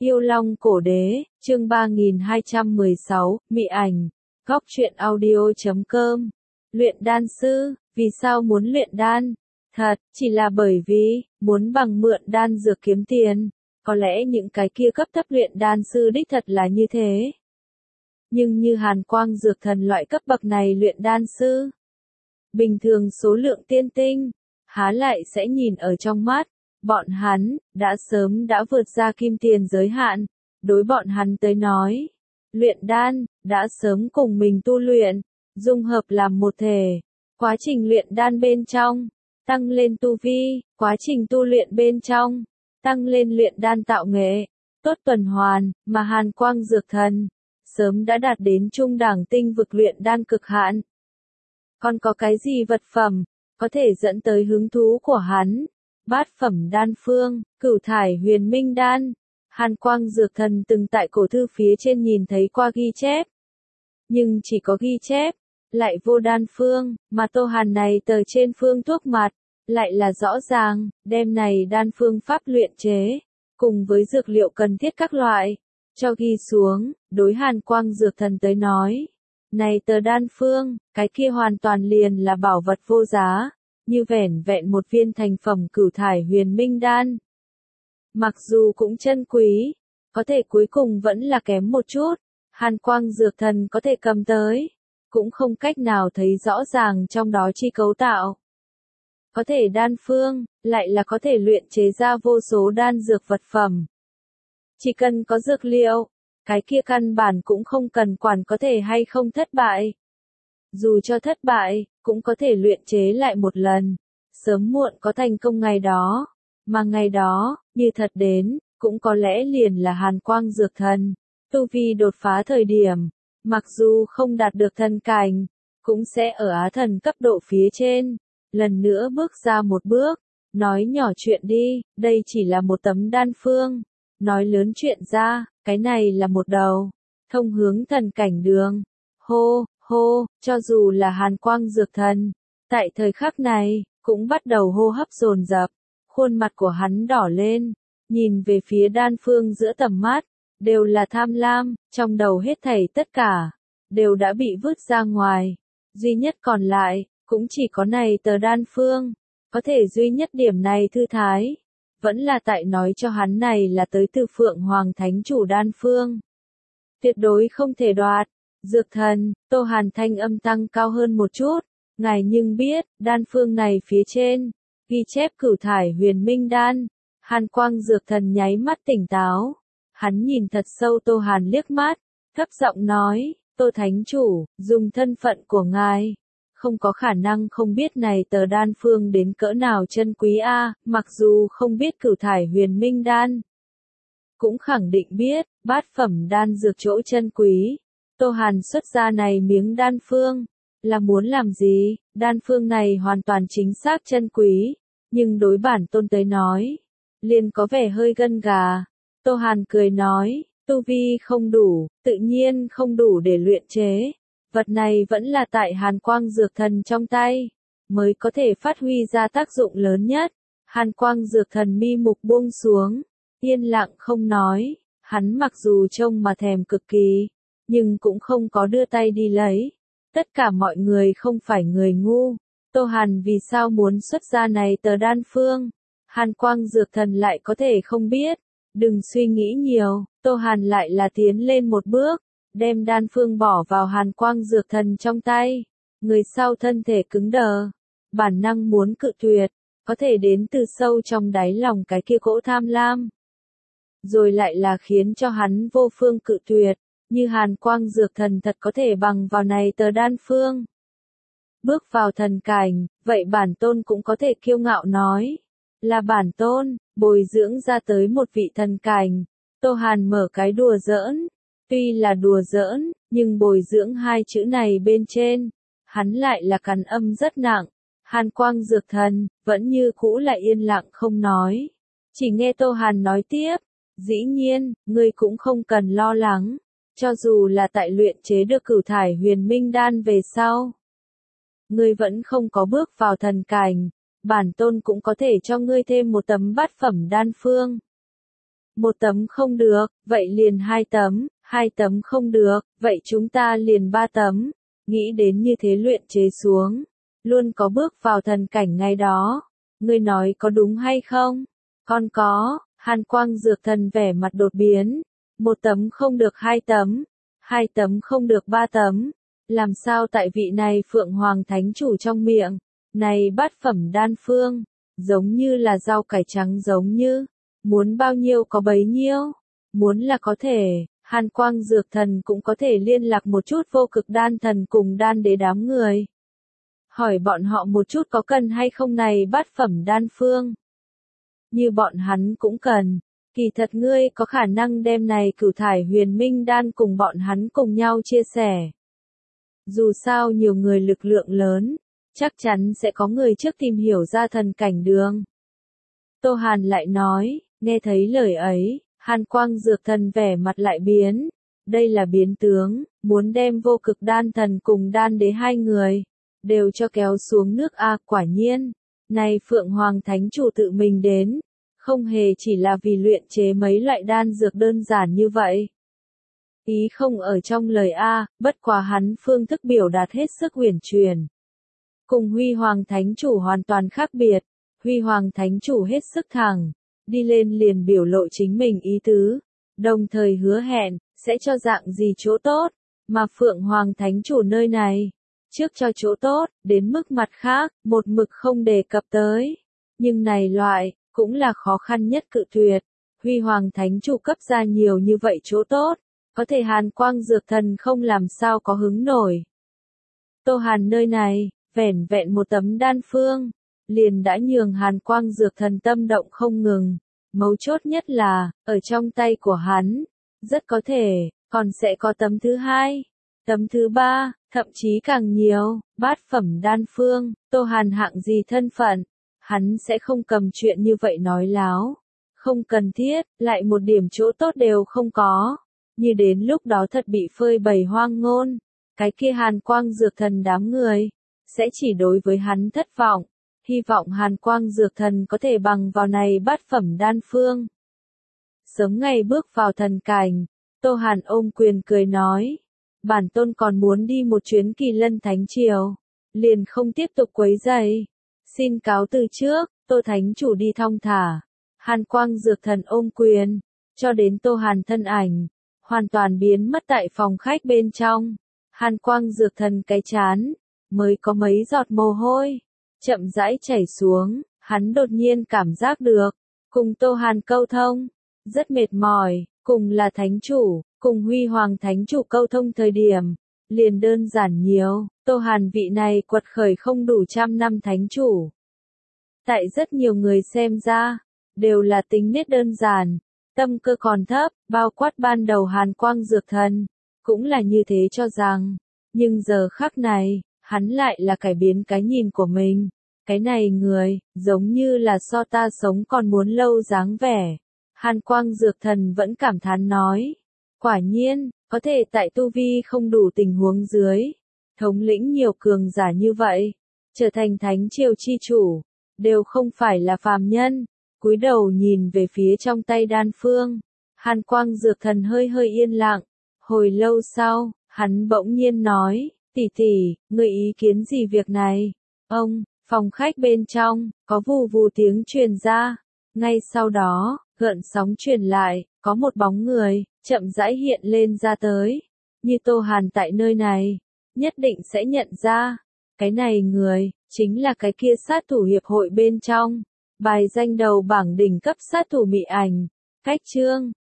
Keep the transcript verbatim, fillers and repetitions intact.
Yêu Long Cổ Đế, chương ba nghìn hai trăm mười sáu, Mị Ảnh, Góc truyện audio chấm com. Luyện đan sư, vì sao muốn luyện đan? Thật, chỉ là bởi vì, muốn bằng mượn đan dược kiếm tiền. Có lẽ những cái kia cấp thấp luyện đan sư đích thật là như thế. Nhưng như Hàn Quang Dược Thần loại cấp bậc này luyện đan sư, bình thường số lượng tiên tinh, há lại sẽ nhìn ở trong mắt. Bọn hắn, đã sớm đã vượt ra kim tiền giới hạn. Đối bọn hắn tới nói, luyện đan, đã sớm cùng mình tu luyện, dung hợp làm một thể. Quá trình luyện đan bên trong, tăng lên tu vi, quá trình tu luyện bên trong, tăng lên luyện đan tạo nghệ, tốt tuần hoàn, mà Hàn Quang Dược Thần, sớm đã đạt đến trung đẳng tinh vực luyện đan cực hạn. Còn có cái gì vật phẩm, có thể dẫn tới hứng thú của hắn? Bát phẩm đan phương, cửu thải huyền minh đan. Hàn Quang Dược Thần từng tại cổ thư phía trên nhìn thấy qua ghi chép. Nhưng chỉ có ghi chép, lại vô đan phương, mà Tô Hàn này tờ trên phương thuốc mặt, lại là rõ ràng, đem này đan phương pháp luyện chế, cùng với dược liệu cần thiết các loại, cho ghi xuống, đối Hàn Quang Dược Thần tới nói. Này tờ đan phương, cái kia hoàn toàn liền là bảo vật vô giá. Như vẻn vẹn một viên thành phẩm cửu thải huyền minh đan. Mặc dù cũng chân quý, có thể cuối cùng vẫn là kém một chút, Hàn Quang Dược Thần có thể cầm tới, cũng không cách nào thấy rõ ràng trong đó chi cấu tạo. Có thể đan phương, lại là có thể luyện chế ra vô số đan dược vật phẩm. Chỉ cần có dược liệu, cái kia căn bản cũng không cần quản có thể hay không thất bại. Dù cho thất bại, cũng có thể luyện chế lại một lần, sớm muộn có thành công ngày đó, mà ngày đó, như thật đến, cũng có lẽ liền là Hàn Quang Dược Thần, tu vi đột phá thời điểm, mặc dù không đạt được thần cảnh, cũng sẽ ở á thần cấp độ phía trên, lần nữa bước ra một bước, nói nhỏ chuyện đi, đây chỉ là một tấm đan phương, nói lớn chuyện ra, cái này là một đầu, thông hướng thần cảnh đường, hô. Hô, cho dù là Hàn Quang Dược Thần, tại thời khắc này, cũng bắt đầu hô hấp dồn dập, khuôn mặt của hắn đỏ lên, nhìn về phía đan phương giữa tầm mắt, đều là tham lam, trong đầu hết thảy tất cả, đều đã bị vứt ra ngoài, duy nhất còn lại, cũng chỉ có này tờ đan phương, có thể duy nhất điểm này thư thái, vẫn là tại nói cho hắn này là tới từ Phượng Hoàng Thánh Chủ đan phương. Tuyệt đối không thể đoạt. Dược Thần, Tô Hàn thanh âm tăng cao hơn một chút, ngài nhưng biết, đan phương này phía trên, ghi chép cửu thải huyền minh đan. Hàn Quang Dược Thần nháy mắt tỉnh táo, hắn nhìn thật sâu Tô Hàn liếc mắt, thấp giọng nói, Tô Thánh Chủ, dùng thân phận của ngài, không có khả năng không biết này tờ đan phương đến cỡ nào chân quý a, mặc dù không biết cửu thải huyền minh đan, cũng khẳng định biết, bát phẩm đan dược chỗ chân quý. Tô Hàn xuất ra này miếng đan phương, là muốn làm gì? Đan phương này hoàn toàn chính xác chân quý, nhưng đối bản tôn tới nói, liền có vẻ hơi gân gà. Tô Hàn cười nói, tu vi không đủ, tự nhiên không đủ để luyện chế. Vật này vẫn là tại Hàn Quang Dược Thần trong tay, mới có thể phát huy ra tác dụng lớn nhất. Hàn Quang Dược Thần mi mục buông xuống, yên lặng không nói, hắn mặc dù trông mà thèm cực kỳ, nhưng cũng không có đưa tay đi lấy. Tất cả mọi người không phải người ngu. Tô Hàn vì sao muốn xuất ra này tờ đan phương? Hàn Quang Dược Thần lại có thể không biết. Đừng suy nghĩ nhiều, Tô Hàn lại là tiến lên một bước, đem đan phương bỏ vào Hàn Quang Dược Thần trong tay. Người sau thân thể cứng đờ, bản năng muốn cự tuyệt, có thể đến từ sâu trong đáy lòng cái kia cỗ tham lam. Rồi lại là khiến cho hắn vô phương cự tuyệt. Như Hàn Quang Dược Thần thật có thể bằng vào này tờ đan phương. Bước vào thần cảnh, vậy bản tôn cũng có thể kiêu ngạo nói. Là bản tôn, bồi dưỡng ra tới một vị thần cảnh. Tô Hàn mở cái đùa giỡn. Tuy là đùa giỡn, nhưng bồi dưỡng hai chữ này bên trên. Hắn lại là cắn âm rất nặng. Hàn Quang Dược Thần, vẫn như cũ lại yên lặng không nói. Chỉ nghe Tô Hàn nói tiếp. Dĩ nhiên, ngươi cũng không cần lo lắng. Cho dù là tại luyện chế được cửu thải huyền minh đan về sau, ngươi vẫn không có bước vào thần cảnh, bản tôn cũng có thể cho ngươi thêm một tấm bát phẩm đan phương. một tấm không được, vậy liền hai tấm, hai tấm không được, vậy chúng ta liền ba tấm. Nghĩ đến như thế luyện chế xuống, luôn có bước vào thần cảnh ngày đó. Ngươi nói có đúng hay không? Con có. Hàn Quang Dược Thần vẻ mặt đột biến. Một tấm không được hai tấm, hai tấm không được ba tấm. Làm sao tại vị này Phượng Hoàng Thánh Chủ trong miệng, này bát phẩm đan phương, giống như là rau cải trắng giống như, muốn bao nhiêu có bấy nhiêu, muốn là có thể. Hàn Quang Dược Thần cũng có thể liên lạc một chút vô cực đan thần cùng đan đế đám người. Hỏi bọn họ một chút có cần hay không này bát phẩm đan phương. Như bọn hắn cũng cần. Kỳ thật ngươi có khả năng đem này cửu thải huyền minh đan cùng bọn hắn cùng nhau chia sẻ. Dù sao nhiều người lực lượng lớn, chắc chắn sẽ có người trước tìm hiểu ra thần cảnh đường. Tô Hàn lại nói, nghe thấy lời ấy, Hàn Quang Dược Thần vẻ mặt lại biến. Đây là biến tướng, muốn đem vô cực đan thần cùng đan đế hai người, đều cho kéo xuống nước a. Quả nhiên, này Phượng Hoàng Thánh Chủ tự mình đến, không hề chỉ là vì luyện chế mấy loại đan dược đơn giản như vậy. Ý không ở trong lời a, bất quá hắn phương thức biểu đạt hết sức huyền truyền. Cùng Huy Hoàng Thánh Chủ hoàn toàn khác biệt, Huy Hoàng Thánh Chủ hết sức thẳng, đi lên liền biểu lộ chính mình ý tứ, đồng thời hứa hẹn, sẽ cho dạng gì chỗ tốt, mà Phượng Hoàng Thánh Chủ nơi này, trước cho chỗ tốt, đến mức mặt khác, một mực không đề cập tới. Nhưng này loại, cũng là khó khăn nhất cự tuyệt. Huy Hoàng Thánh Chủ cấp ra nhiều như vậy chỗ tốt, có thể Hàn Quang Dược Thần không làm sao có hứng nổi. Tô Hàn nơi này, vẻn vẹn một tấm đan phương, liền đã nhường Hàn Quang Dược Thần tâm động không ngừng. Mấu chốt nhất là, ở trong tay của hắn, rất có thể, còn sẽ có tấm thứ hai, tấm thứ ba, thậm chí càng nhiều, bát phẩm đan phương. Tô Hàn hạng gì thân phận, hắn sẽ không cầm chuyện như vậy nói láo. Không cần thiết, lại một điểm chỗ tốt đều không có. Như đến lúc đó thật bị phơi bày hoang ngôn, cái kia Hàn Quang Dược Thần đám người, sẽ chỉ đối với hắn thất vọng. Hy vọng Hàn Quang Dược Thần có thể bằng vào này bát phẩm đan phương. Sớm ngày bước vào thần cảnh, Tô Hàn ôm quyền cười nói. Bản tôn còn muốn đi một chuyến Kỳ Lân Thánh Triều, liền không tiếp tục quấy rầy. Xin cáo từ trước, Tô Thánh Chủ đi thong thả. Hàn Quang Dược Thần ôm quyền, cho đến Tô Hàn thân ảnh, hoàn toàn biến mất tại phòng khách bên trong. Hàn Quang Dược Thần cái chán, mới có mấy giọt mồ hôi, chậm rãi chảy xuống, hắn đột nhiên cảm giác được, cùng Tô Hàn câu thông, rất mệt mỏi, cùng là Thánh Chủ, cùng Huy Hoàng Thánh Chủ câu thông thời điểm, liền đơn giản nhiều. Tô Hàn vị này quật khởi không đủ trăm năm Thánh Chủ. Tại rất nhiều người xem ra, đều là tính nết đơn giản, tâm cơ còn thấp, bao quát ban đầu Hàn Quang Dược Thần, cũng là như thế cho rằng, nhưng giờ khắc này, hắn lại là cải biến cái nhìn của mình. Cái này người, giống như là so ta sống còn muốn lâu dáng vẻ. Hàn Quang Dược Thần vẫn cảm thán nói. Quả nhiên, có thể tại tu vi không đủ tình huống dưới, thống lĩnh nhiều cường giả như vậy, trở thành Thánh Triều chi chủ, đều không phải là phàm nhân. Cúi đầu nhìn về phía trong tay đan phương, Hàn Quang Dược Thần hơi hơi yên lặng. Hồi lâu sau, hắn bỗng nhiên nói, tỷ tỷ, ngươi ý kiến gì việc này? Ông, phòng khách bên trong, có vù vù tiếng truyền ra. Ngay sau đó, gợn sóng truyền lại, có một bóng người, chậm rãi hiện lên ra tới. Như Tô Hàn tại nơi này, nhất định sẽ nhận ra. Cái này người, chính là cái kia sát thủ hiệp hội bên trong. Bài danh đầu bảng đỉnh cấp sát thủ Mị Ảnh. Cách chương